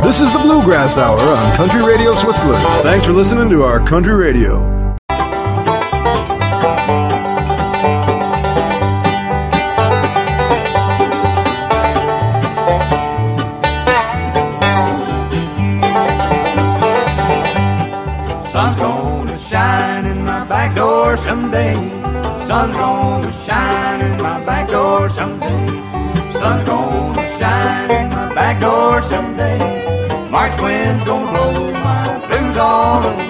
This is the Bluegrass Hour on Country Radio Switzerland. Thanks for listening to our Country Radio. Sun's gonna shine in my back door someday. Sun's gonna shine in my back door someday. Sun's gonna shine in my back door someday. March wind's gonna blow my blues all away.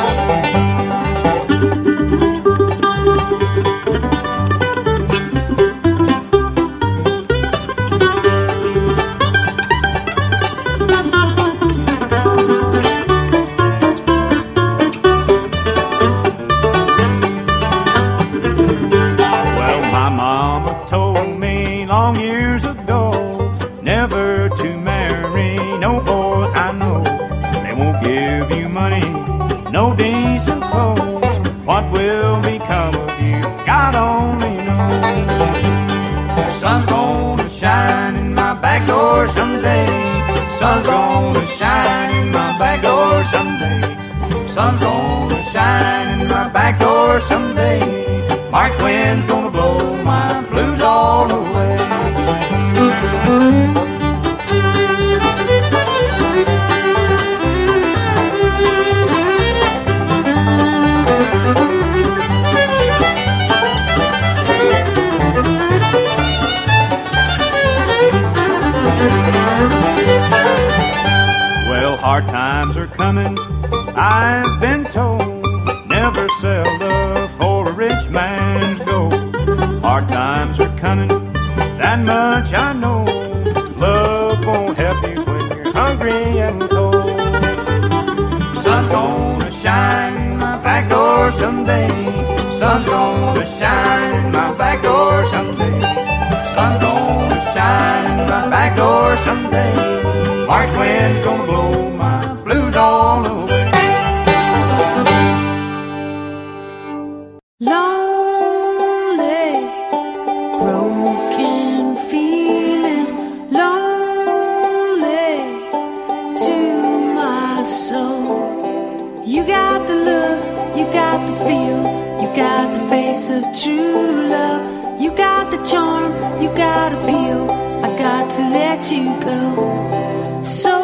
No decent clothes, what will become of you? God only knows. Sun's gonna shine in my back door someday. Sun's gonna shine in my back door someday. Sun's gonna shine in my back door someday. March wind's gonna blow my blues all away. Well, hard times are coming, I've been told. Never sell love for a rich man's gold. Hard times are coming, that much I know. Love won't help you when you're hungry and cold. Sun's gonna shine in my back door someday. Sun's gonna shine in my back door someday. Sun's gonna shine in my back door someday. March wind's gonna blow my blues all away. Lonely, broken feeling, lonely to my soul. You got the look, you got the feel, you got the face of true love. You got the charm, you got appeal. I got to let you go. So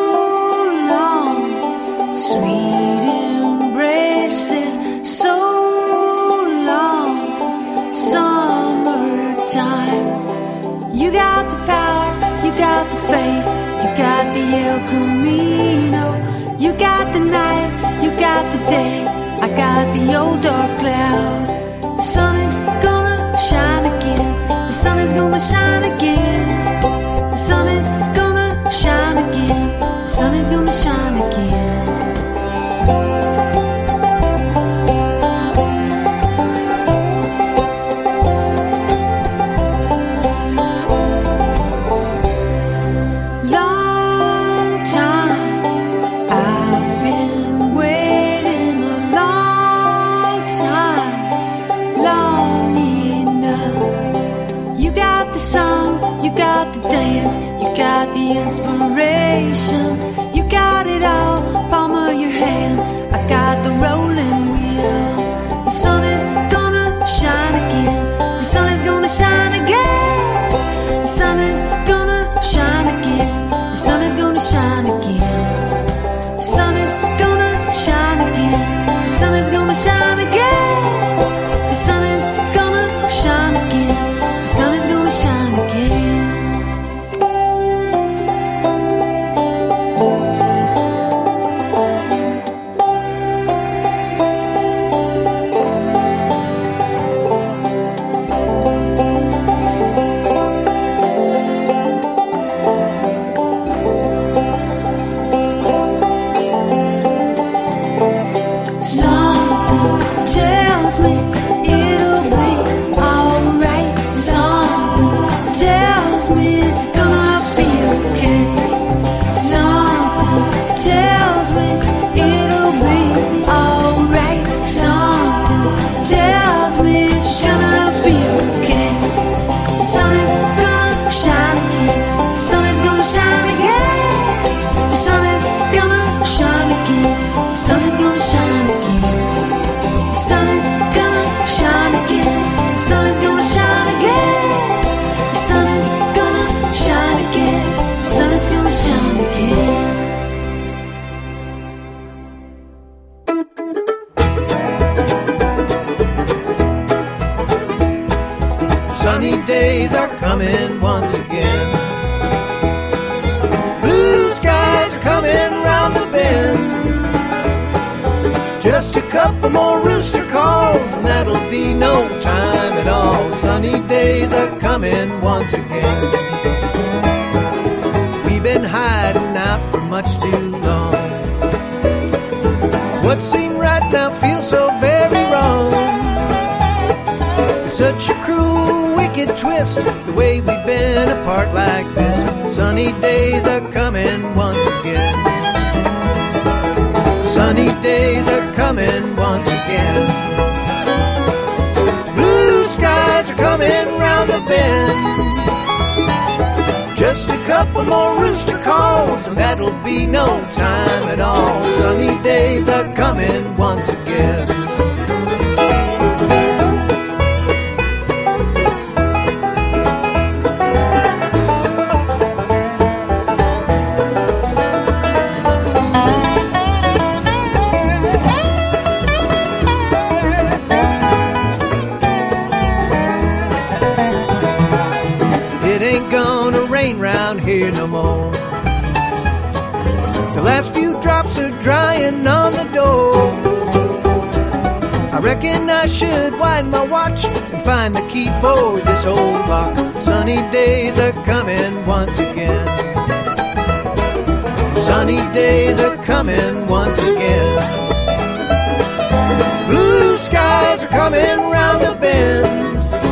long, sweet embraces. So long, summertime. You got the power, you got the faith, you got the El Camino. You got the night, you got the day. I got the old dark cloud. The sun is gonna shine again. The sun is gonna shine again. The sun is gonna shine again. The sun is gonna shine again. Long time I've been waiting, a long time, long enough. You got the song, you got the dance, you got the inspiration. You got it all, palm of your hand. I got the rolling wheel. The sun is gonna shine again. The sun is gonna shine again. The sun is gonna shine again. The sun is gonna shine again. The sun is gonna shine again. The sun is gonna shine again. The sun is gonna shine again. The sun is gonna shine again. couple more rooster calls, and that'll be no time at all. Sunny days are coming once again. We've been hiding out for much too long. What seemed right now feels so very wrong. It's such a cruel, wicked twist, the way we've been apart like this. Sunny days are coming once again. Sunny days are coming once again. Blue skies are coming round the bend. Just a couple more rooster calls, and that'll be no time at all. Sunny days are coming once again. Here no more. The last few drops are drying on the door. I reckon I should wind my watch and find the key for this old lock. Sunny days are coming once again. Sunny days are coming once again. Blue skies are coming round the bend.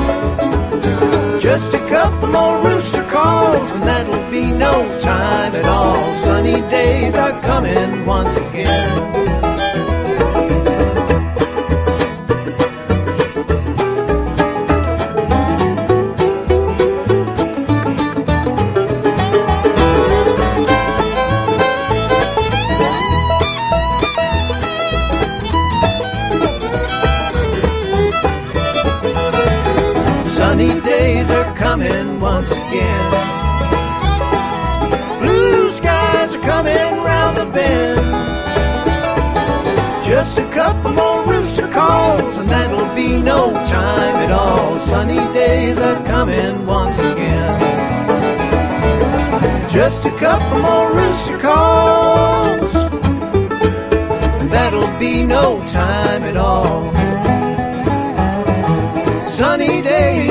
Just a couple more rooster calls, and that'll be no time at all. Sunny days are coming once again. Sunny days are coming once again. Blue skies are coming round the bend. Just a couple more rooster calls, and that'll be no time at all. Sunny days are coming once again. Just a couple more rooster calls, and that'll be no time at all. Sunny days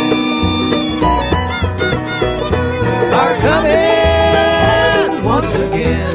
are coming once again.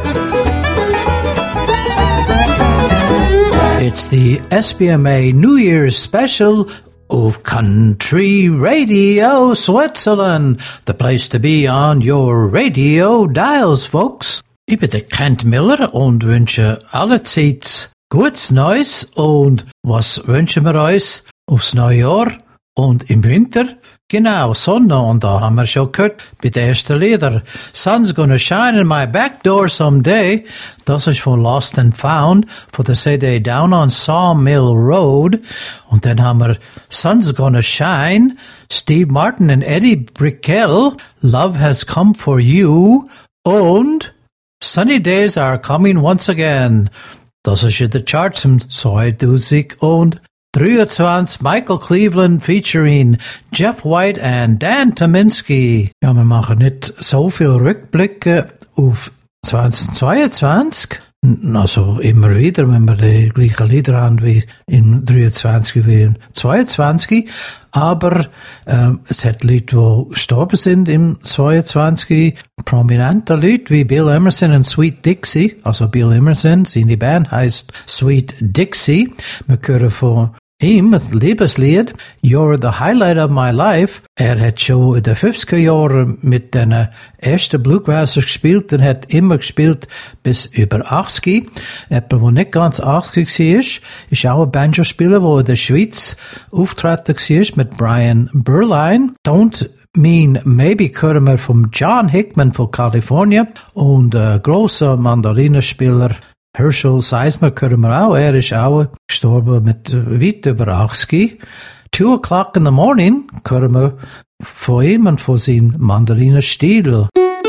It's the SBMA New Year's special of Country Radio Switzerland, the place to be on your radio dials, folks. Ich bin der Kent Miller und wünsche allerseits gutes Neues. Und was wünschen wir uns aufs neue Jahr und im Winter? Genau, Sonne, und da haben wir schon gehört bei den ersten Lieder. Sun's Gonna Shine in My Back Door Someday. Das ist von Lost and Found, von der CD Down on Sawmill Road. Und dann haben wir Sun's Gonna Shine, Steve Martin und Eddie Brickell, Love Has Come For You und Sunny Days Are Coming Once Again. Das ist in den Charts im 2023. Michael Cleveland featuring Jeff White and Dan Tominski. Ja, wir machen nicht so viel Rückblicke auf 2022. Also immer wieder, wenn wir die gleichen Lieder haben wie in 23 wie in 22. Aber es hat Leute, die gestorben sind im 22. Prominente Leute wie Bill Emerson und Sweet Dixie. Also Bill Emerson, seine Band heisst Sweet Dixie. Wir hören von ihm ein Liebeslied, You're the Highlight of My Life. Er hat schon in den 50er Jahren mit den ersten Bluegrassers gespielt und hat immer gespielt bis über 80. Jemand, der nicht ganz 80 war, ist auch ein Banjo-Spieler, der in der Schweiz auftreten war mit Brian Berline. Don't Mean Maybe hören wir von John Hickman von Kalifornien und ein grosser Mandolinenspieler Herschel Seismer hören wir auch. Er ist auch gestorben mit weit über 80. 2 o'clock in the morning hören wir von ihm und von seinem Mandolinenstil.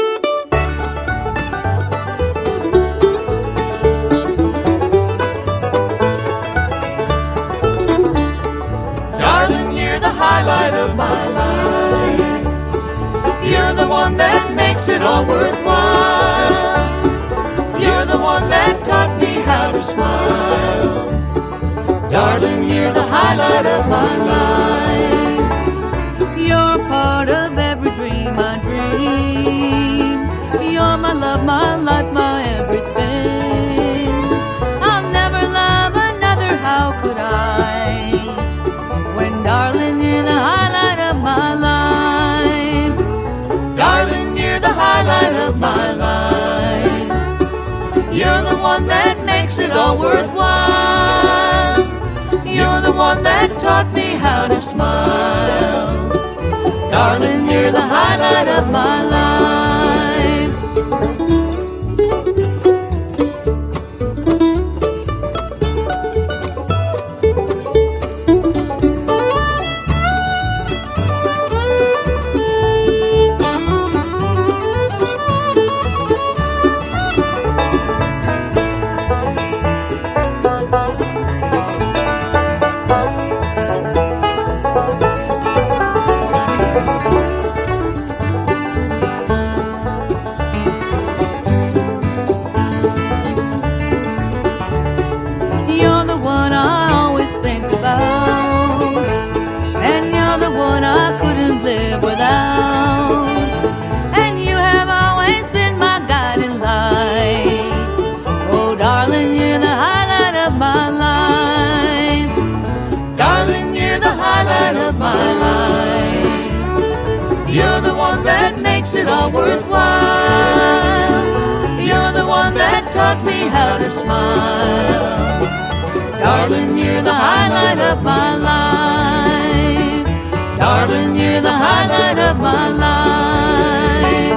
Darling, you're the highlight of my life. You're the one that makes it all worthwhile. You're the one that taught me how to smile. Darling, you're the highlight of my life. You're part of every dream I dream. You're my love, my life, my everything. I'll never love another, how could I? When, darling, you're the highlight of my life. Darling, you're the highlight of my life. You're the one that makes it all worthwhile. You're the one that taught me how to smile. Darling, you're the highlight of my life. You're the one that makes it all worthwhile. You're the one that taught me how to smile. Darling, you're the highlight of my life. Darling, you're the highlight of my life.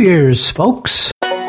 Year's, folks.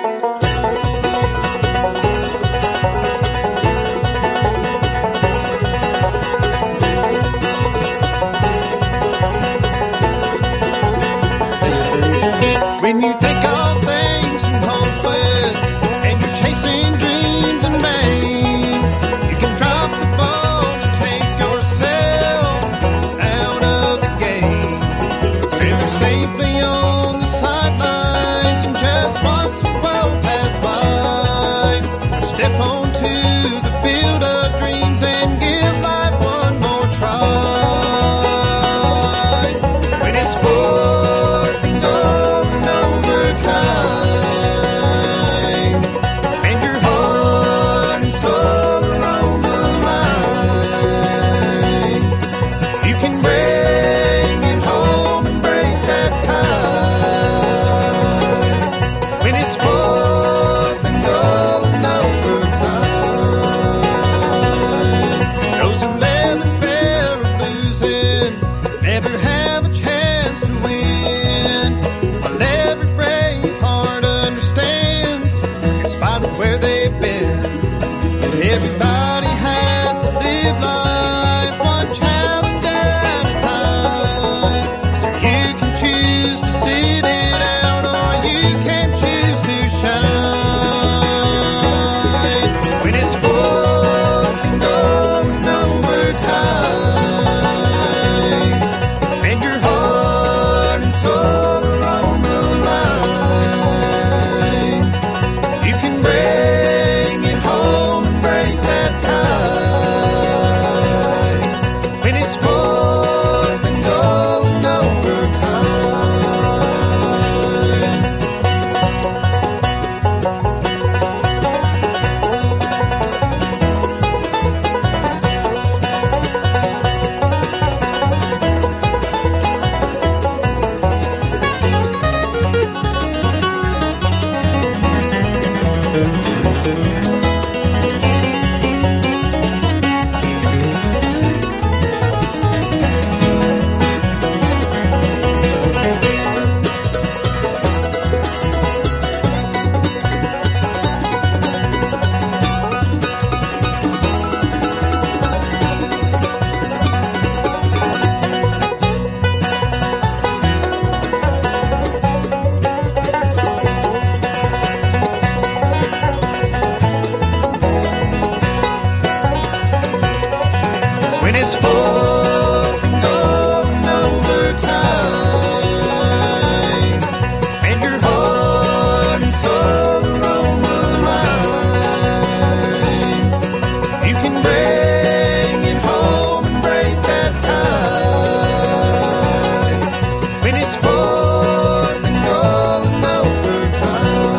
When you think of things and hopeless, and you're chasing dreams in vain, you can drop the ball and take yourself out of the game. Stand safely on the sidelines and just watch the world pass by. Step onto the field of dreams and give life one more try. When it's fourth and goal and overtime, and your heart and soul are on the line, you can bring it home and break that tie. When it's fourth and goal and overtime, those who live in fear of losing never have a chance to win. While every brave heart understands, in spite of where they've been, everybody has to live life one challenge at a time. So you can choose to sit it out, or you can choose to shine. When it's fourth and goal and overtime, and your heart and soul are on the line, you can bring it home and break that tie. When it's fourth and goal and overtime. When it's fourth and goal and overtime, and your heart and soul are on the line, you can bring it home and break that tie. When it's fourth and goal and overtime.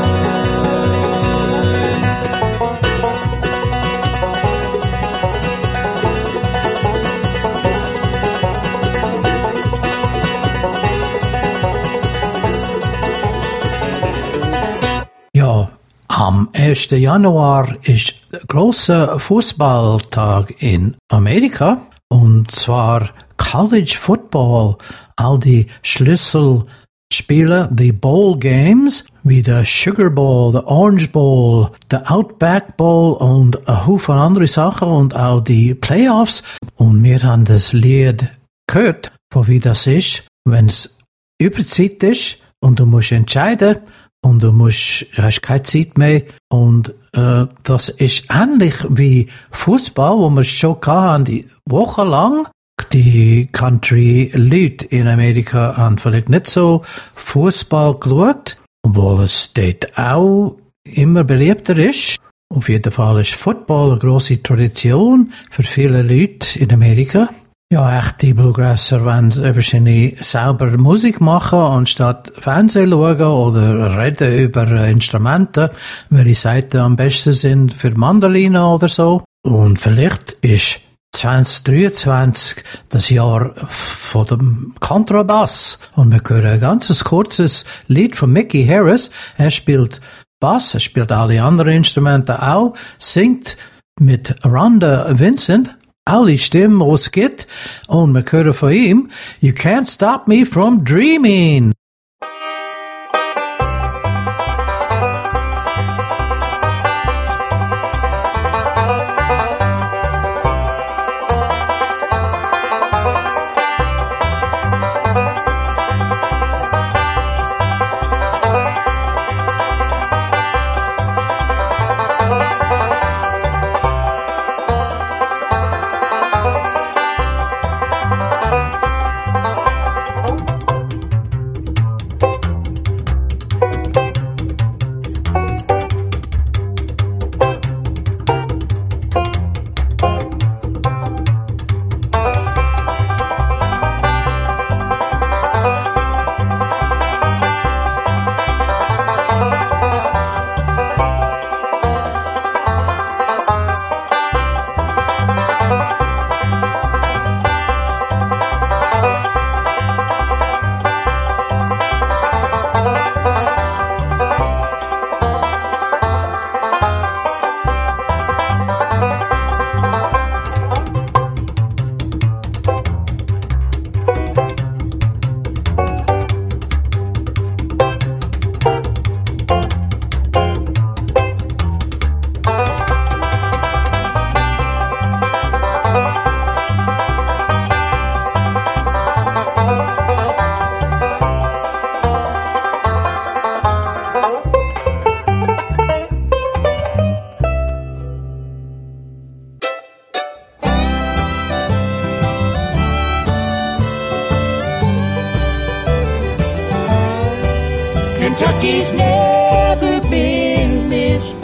Ja, am 1. Januar ist der große Fußballtag in Amerika, und zwar College Football, all die Schlüsselspiele, die Bowl Games, wie der Sugar Bowl, der Orange Bowl, der Outback Bowl und ein Haufen andere Sachen und auch die Playoffs. Und wir haben das Lied gehört, von wie das ist, wenn es Überzeit ist und du musst entscheiden, und du hast keine Zeit mehr. Und das ist ähnlich wie Fußball, wo wir schon hatten, wochenlang. Die Country-Leute in Amerika haben vielleicht nicht so Fußball geschaut, obwohl es dort auch immer beliebter ist. Auf jeden Fall ist Football eine grosse Tradition für viele Leute in Amerika. Ja, echte Bluegrasser wollen wahrscheinlich selber Musik machen, anstatt Fernsehen schauen oder reden über Instrumente, welche Seiten am besten sind für Mandoline oder so. Und vielleicht ist 2023 das Jahr von dem Kontrabass. Und wir hören ein ganz kurzes Lied von Mickey Harris. Er spielt Bass, er spielt alle anderen Instrumente auch, singt mit Rhonda Vincent alle Stimmen, die es gibt. Und wir hören von ihm You Can't Stop Me From Dreaming.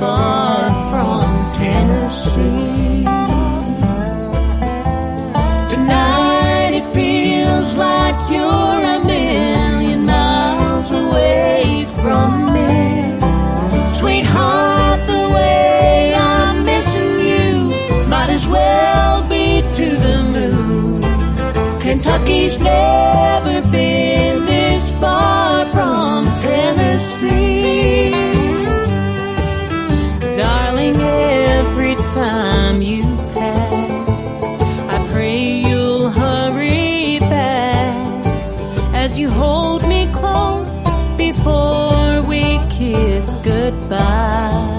far from Tennessee. Tonight it feels like you're a million miles away from me. Sweetheart, the way I'm missing you might as well be to the moon. Kentucky's never been this far from Tennessee. Darling, every time you pass, I pray you'll hurry back as you hold me close before we kiss goodbye.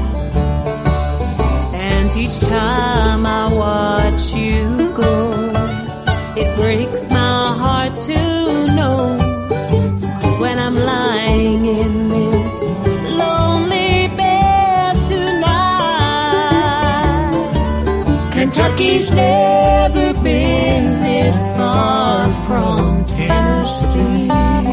And each time I watch you go, it breaks my heart to know when I'm lying in this lonely bed tonight. Kentucky's never been this far from Tennessee.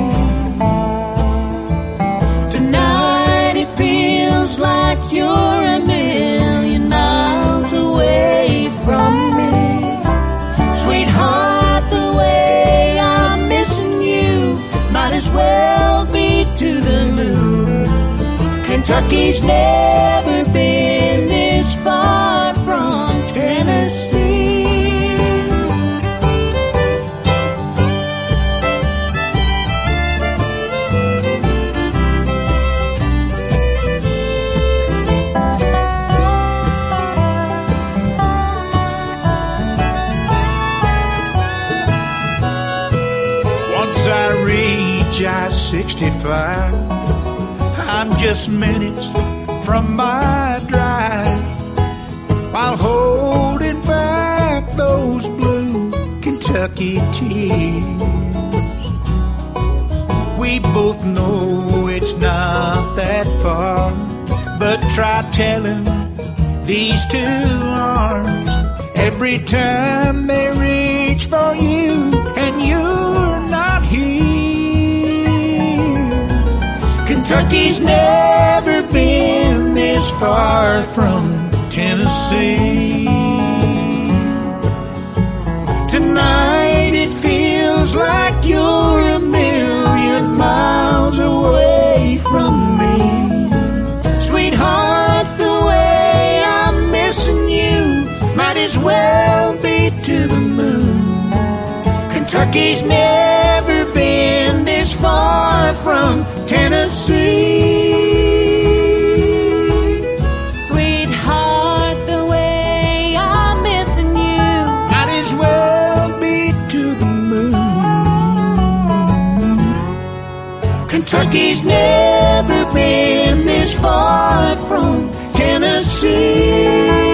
Tonight it feels like you're a million miles away from me. Sweetheart, the way I'm missing you might as well be to the moon. Kentucky's never been this far from Tennessee. Once I reach I-65, I'm just minutes from my drive, while holding back those blue Kentucky tears. We both know it's not that far, but try telling these two arms every time they reach for you and you're not here. Kentucky's never been this far from Tennessee. Tonight it feels like you're a million miles away from me. Sweetheart, the way I'm missing you might as well be to the moon. Kentucky's never been this far from Tennessee. Sweetheart, the way I'm missing you might as well be to the moon. Kentucky's never been this far from Tennessee.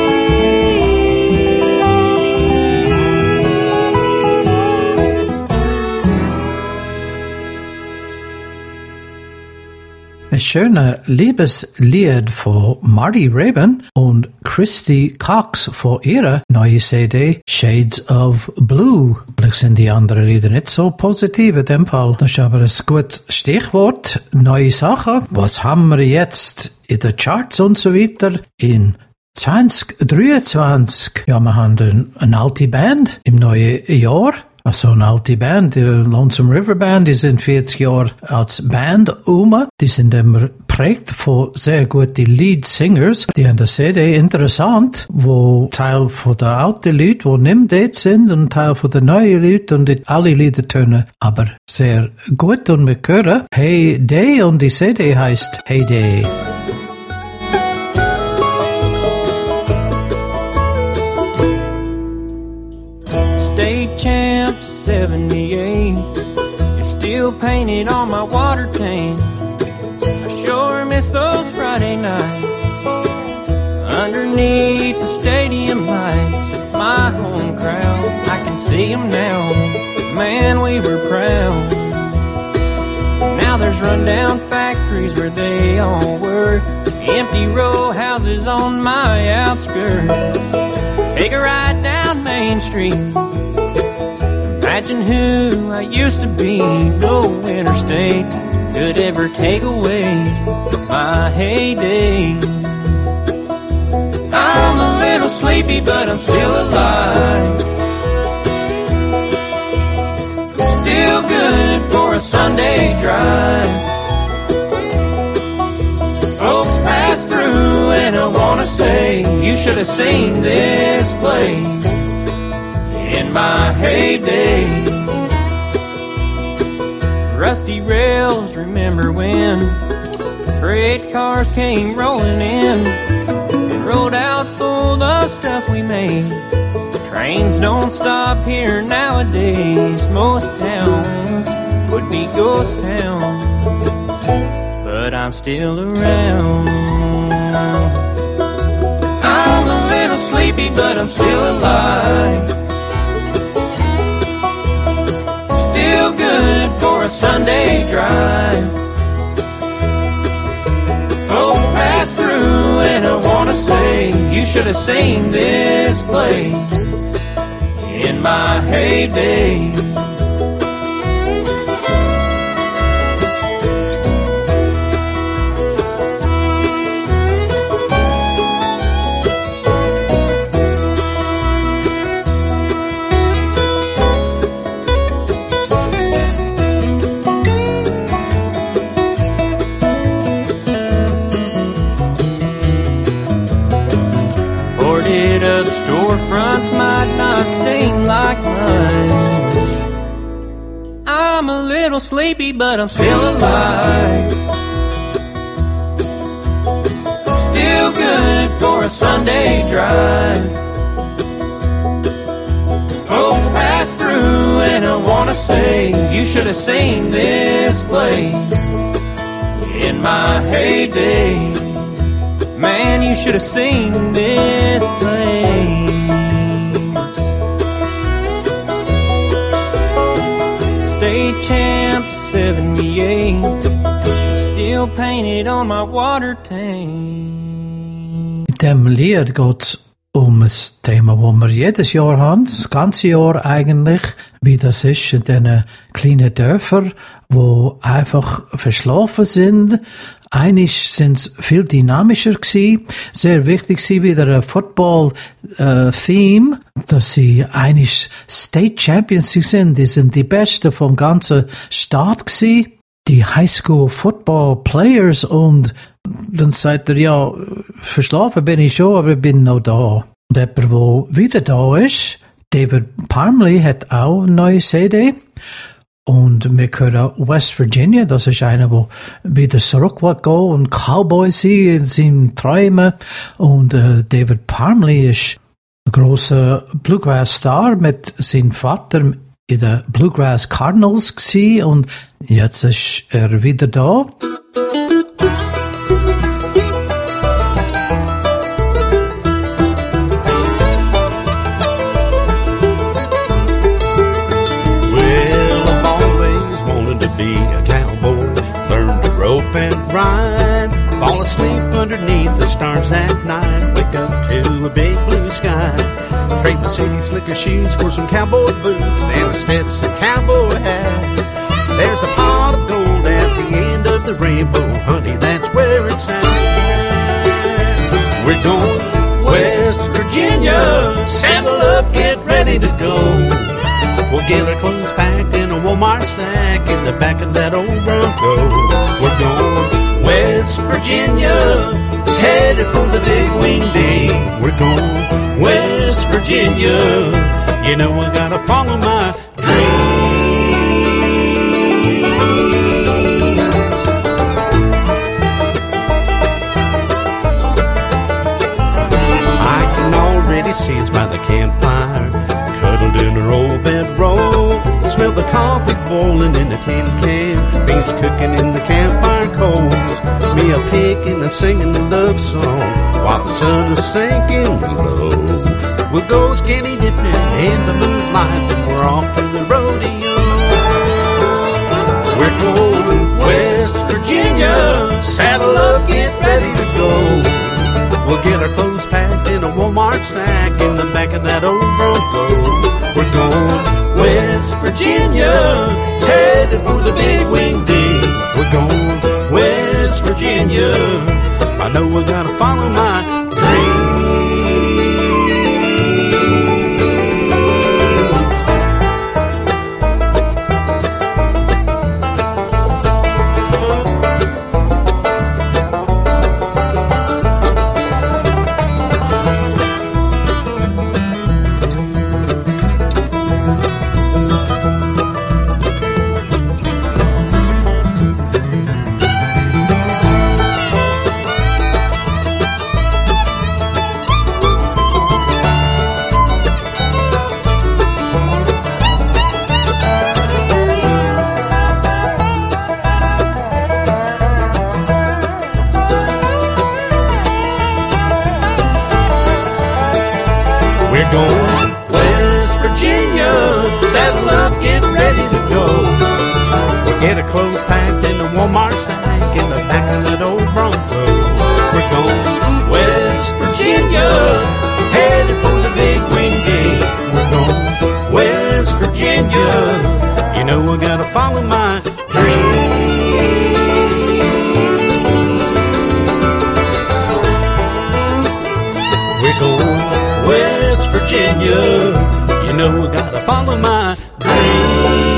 Ein schöner Liebeslied von Marty Raybon und Christy Cox von ihrer neuen CD Shades of Blue. Vielleicht sind die anderen Lieder nicht so positiv in dem Fall. Das ist aber ein gutes Stichwort. Neue Sachen. Was haben wir jetzt in den Charts und so weiter? In 2023, ja, wir haben eine alte Band im neuen Jahr. Also eine alte Band, die Lonesome River Band, die sind 40 Jahre als Band die sind immer geprägt von sehr guten Lead-Singers. Die haben eine CD interessant, wo Teil von der alten Leute, die nicht dort sind, und Teil von der neuen Leute, und alle Lieder tönen aber sehr gut, und wir hören Hey Day, und die CD heißt Hey Day. State champ 78 is still painted on my water tank. I sure miss those Friday nights underneath the stadium lights. My home crowd, I can see them now. Man, we were proud. Now there's rundown factories where they all work, empty row houses on my outskirts. Take a ride down Main Street, imagine who I used to be. No interstate could ever take away my heyday. sleepy, but I'm still alive. Still good for a Sunday drive. Folks pass through and I wanna say, you should have seen this place in my heyday. Rusty rails, remember when freight cars came rolling in and rode out full of stuff we made. Trains don't stop here nowadays. Most towns would be ghost towns, but I'm still around. I'm a little sleepy, but I'm still alive. Still good for a Sunday drive. Folks pass through and I wanna say, you should have seen this place in my heyday. Boarded up storefronts might not seem like much. I'm a little sleepy, but I'm still alive. Still good for a Sunday drive. Folks pass through and I wanna say, you should have seen this place in my heyday. Man, you should have seen this place. State champ 78, still painted on my water tank. Mit dem Lied geht's um ein Thema, das wir jedes Jahr haben, das ganze Jahr eigentlich, wie das ist in diesen kleinen Dörfern, wo einfach verschlafen sind. Eigentlich sind es viel dynamischer gewesen. Sehr wichtig war wieder ein Football-Theme, dass sie eigentlich State Champions sind. Die sind die Besten vom ganzen Staat gewesen. Die Highschool Football Players, und dann sagt er, ja, verschlafen bin ich schon, aber ich bin noch da. Und jemand, der wieder da ist, David Parmley, hat auch eine neue CD. Und wir hören West Virginia, das ist einer, der wieder zurück will gehen und Cowboy sein in seinen Träumen. Und David Parmley ist ein grosser Bluegrass-Star mit seinem Vater in den Bluegrass Cardinals gewesen, und jetzt ist er wieder da. And ride, fall asleep underneath the stars at night, wake up to a big blue sky, trade my city slicker shoes for some cowboy boots and a Stetson cowboy hat. There's a pot of gold at the end of the rainbow, honey, that's where it's at. We're going West Virginia, saddle up, get ready to go. We'll get our clothes packed in a Walmart sack in the back of that old Bronco. We're going West Virginia, headed for the big wing day. We're going West Virginia, you know I gotta follow my dreams. I can already see it's by the campfire, cuddled in her old bedroll. Smell the coffee boiling in the tin can, beans cooking in the campfire coals. Me a picking and singing a love song while the sun is sinking low. We'll go skinny dipping in the moonlight and we're off to the rodeo. We're going West Virginia, saddle up, get ready to go. We'll get our clothes packed in a Walmart sack in the back of that old Bronco. We're going West Virginia, headed for the big wing day. We're going West Virginia, I know I gotta follow my dreams. We're going West Virginia. Saddle up, get ready to go. We'll get our clothes packed in the Walmart sack in the back of that old Bronco. We're going West Virginia, headed for the big green gate. We're going West Virginia. You know I gotta follow my dream. We're going West Virginia. You know I gotta follow my dream.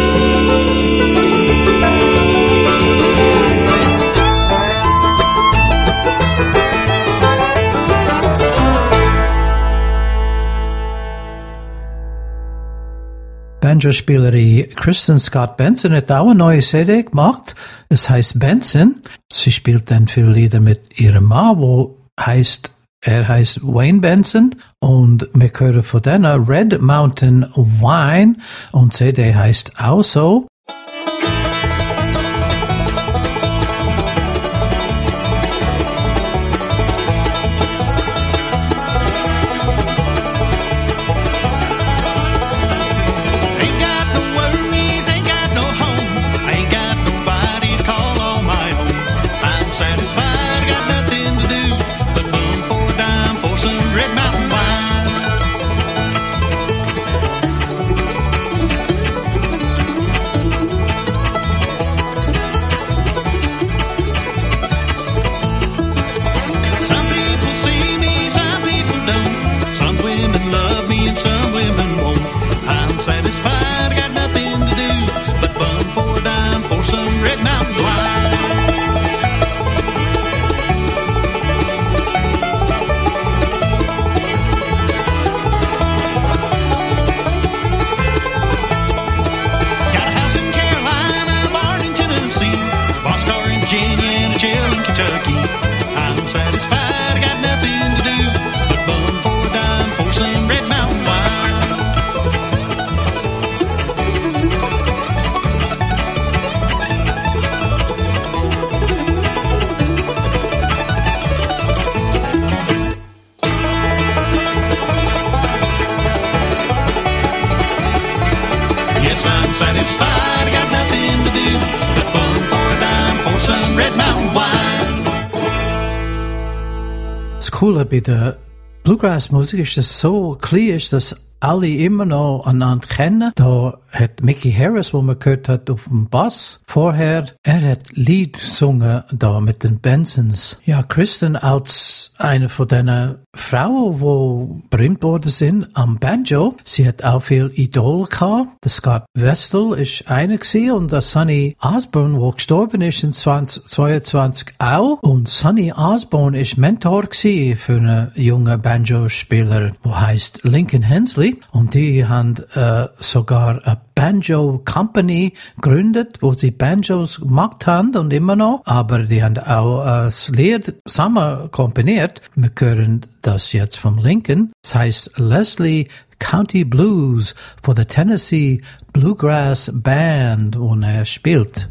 Banjo-Spielerin Kristen Scott Benson hat auch eine neue CD gemacht. Es heißt Benson. Sie spielt dann viele Lieder mit ihrem Mann, er heißt Wayne Benson. Und wir hören von denen Red Mountain Wine. Und CD heißt auch so. Das Coole bei der Bluegrass-Musik ist, dass es so clear ist, dass alle immer noch einander kennen. Da hat Mickey Harris, wo man gehört hat, auf dem Bass vorher, er hat Lied gesungen da mit den Bensons. Ja, Kristen als eine von diesen Frauen, die berühmt worden sind am Banjo. Sie hat auch viel Idol gehabt. Der Scott Westall ist einer gewesen und der Sonny Osborne, der gestorben ist in 2022 auch. Und Sonny Osborne ist Mentor gewesen für einen jungen Banjo-Spieler, der heißt Lincoln Hensley. Und die haben sogar eine Banjo Company gegründet, wo sie Banjos gemacht haben und immer noch. Aber die haben auch das Lied zusammen komponiert. Wir hören das jetzt vom Lincoln. Das heißt Leslie County Blues for the Tennessee Bluegrass Band, wo er spielt.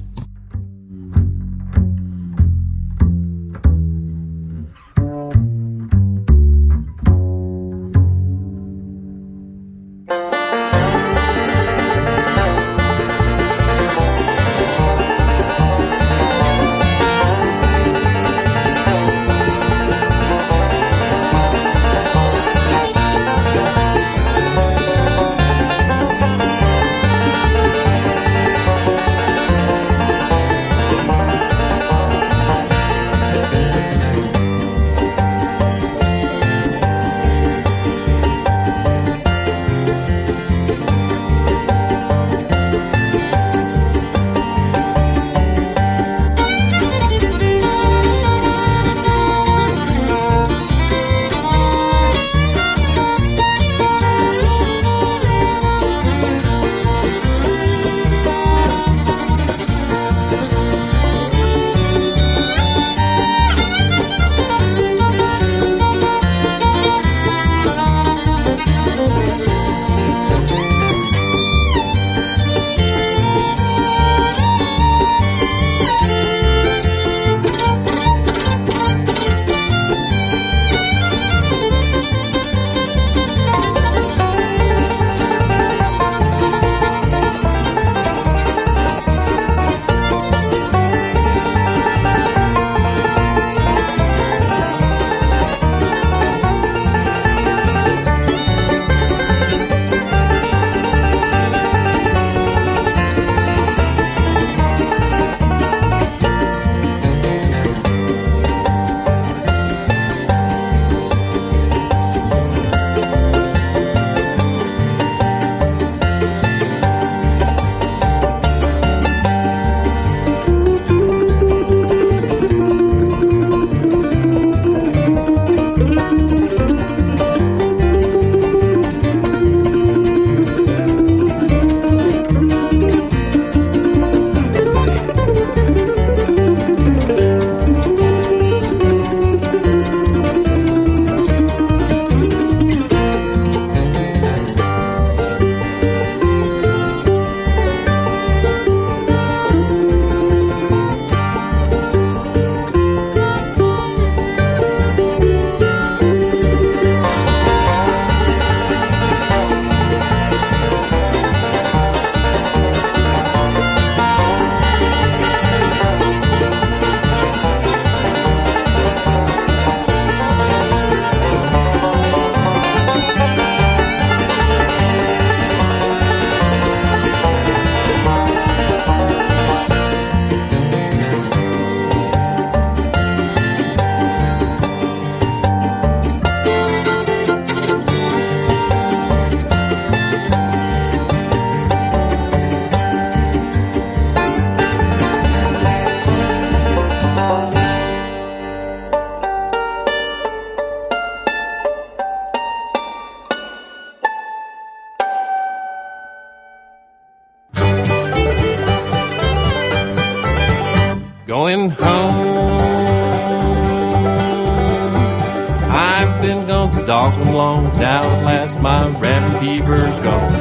it's a doggone long. Now at last my rabbit fever's gone.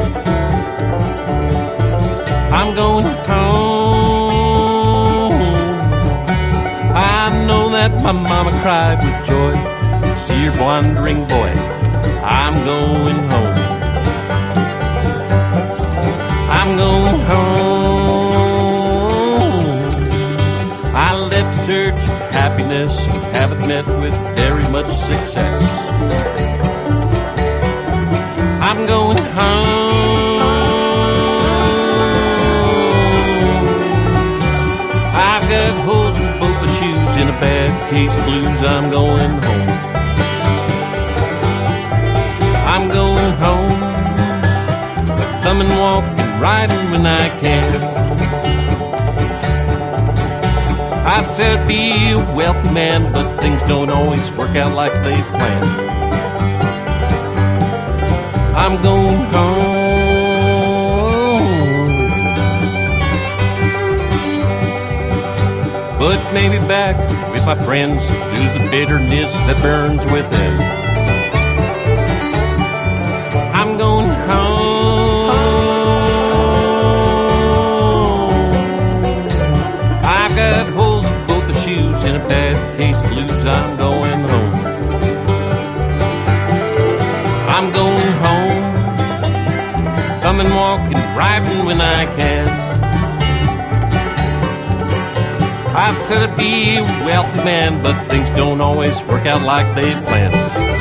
I'm going home. I know that my mama cried with joy to see her wandering boy. I'm going home. I'm going home. I left to search for happiness and haven't met with very much success. I'm going home. I've got holes in both my shoes in a bad case of blues. I'm going home. I'm going home. Thumbing, walking, riding when I can. I said I'd be a wealthy man, but things don't always work out like they planned. I'm going home. But maybe back with my friends, lose the bitterness that burns within. I'm going home. I got holes in both the shoes in a bad case of blues. I'm going home. I'm going home. Coming, walking, riding when I can. I said I'd be a wealthy man, but things don't always work out like they've planned.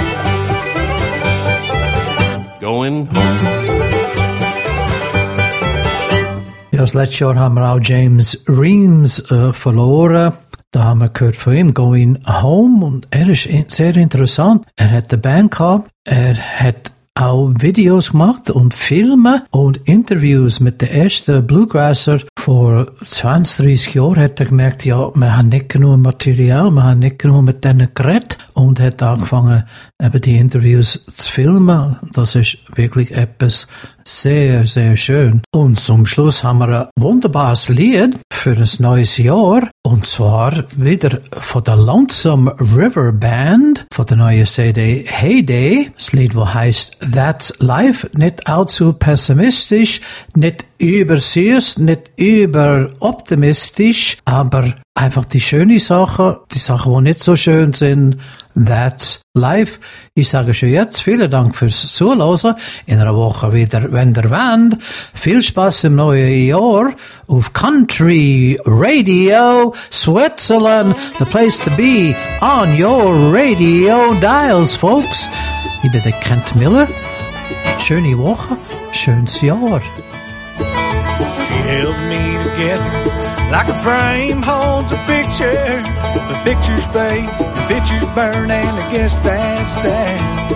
Going home. Ja, das letzte Jahr haben wir auch James Reams verloren. Da haben wir gehört von ihm, Going Home. Und er ist sehr interessant. Er hat eine Band gehabt. Er hat auch Videos gemacht und Filme und Interviews mit den ersten Bluegrasser. Vor 20, 30 Jahren hat er gemerkt, ja, wir haben nicht genug Material, wir haben nicht genug mit denen geredet und hat angefangen, eben die Interviews zu filmen. Das ist wirklich etwas sehr, sehr schön. Und zum Schluss haben wir ein wunderbares Lied für ein neues Jahr. Und zwar wieder von der Lonesome River Band, von der neuen CD Heyday. Das Lied, das heisst That's Life. Nicht allzu pessimistisch, nicht übersüß, nicht überoptimistisch, aber einfach die schönen Sachen, die Sachen, die nicht so schön sind. That's Life. Ich sage schon jetzt vielen Dank fürs Zuhören. In einer Woche wieder, wenn ihr wollt. Viel Spaß im neuen Jahr auf Country Radio Switzerland. The place to be on your radio dials, folks. Ich bin der Kent Miller. Schöne Woche, schönes Jahr. She held me together like a frame holds a picture. The pictures fade, the pictures burn, and I guess that's that.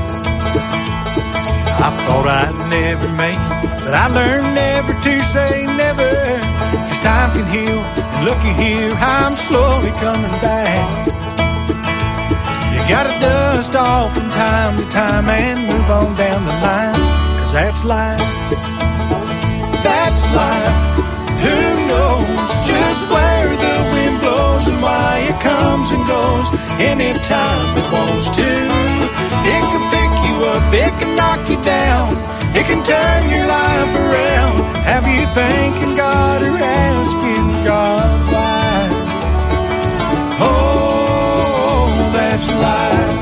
I thought I'd never make it, but I learned never to say never. 'Cause time can heal, and looky here, I'm slowly coming back. You gotta dust off from time to time and move on down the line. 'Cause that's life. That's life. Who knows just where the wind blows and why it comes and goes anytime it wants to. It can pick you up, it can knock you down, it can turn your life around. Have you thanking God or asking God why? Oh, that's life.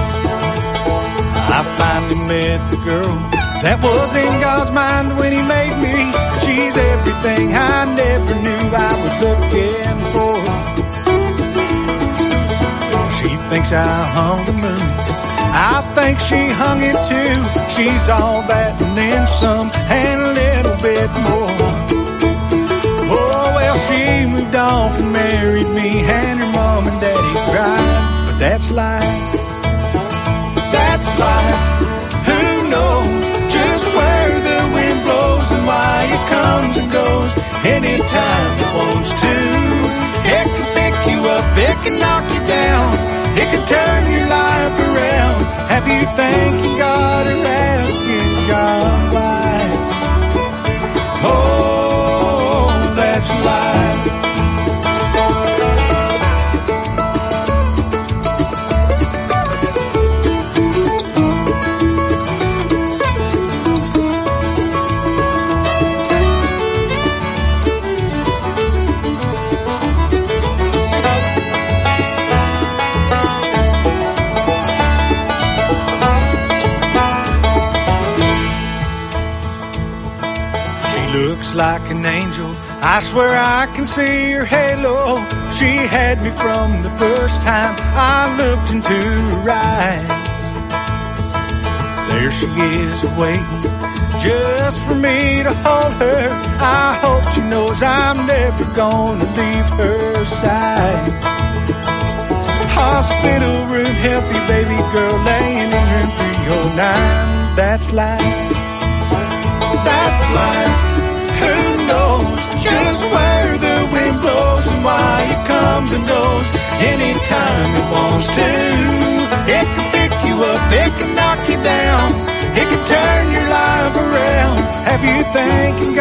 I finally met the girl that was in God's mind when He made me. She's everything I never knew I was looking for. She thinks I hung the moon, I think she hung it too. She's all that and then some, and a little bit more. Oh, well, she moved off and married me, and her mom and daddy cried. But that's life. That's life. Who knows just where the wind blows and why it comes and goes anytime it wants to. It can pick you up, it can knock you down, it can turn your life around. Have you thanking God or asking God why? Oh, that's life. like an angel. I swear I can see her halo. She had me from the first time I looked into her eyes. There she is waiting just for me to hold her. I hope she knows I'm never gonna leave her side. Hospital room, healthy baby girl laying in room 309. That's life. That's life. Who knows just where the wind blows and why it comes and goes anytime it wants to. It can pick you up, it can knock you down, it can turn your life around, have you thinking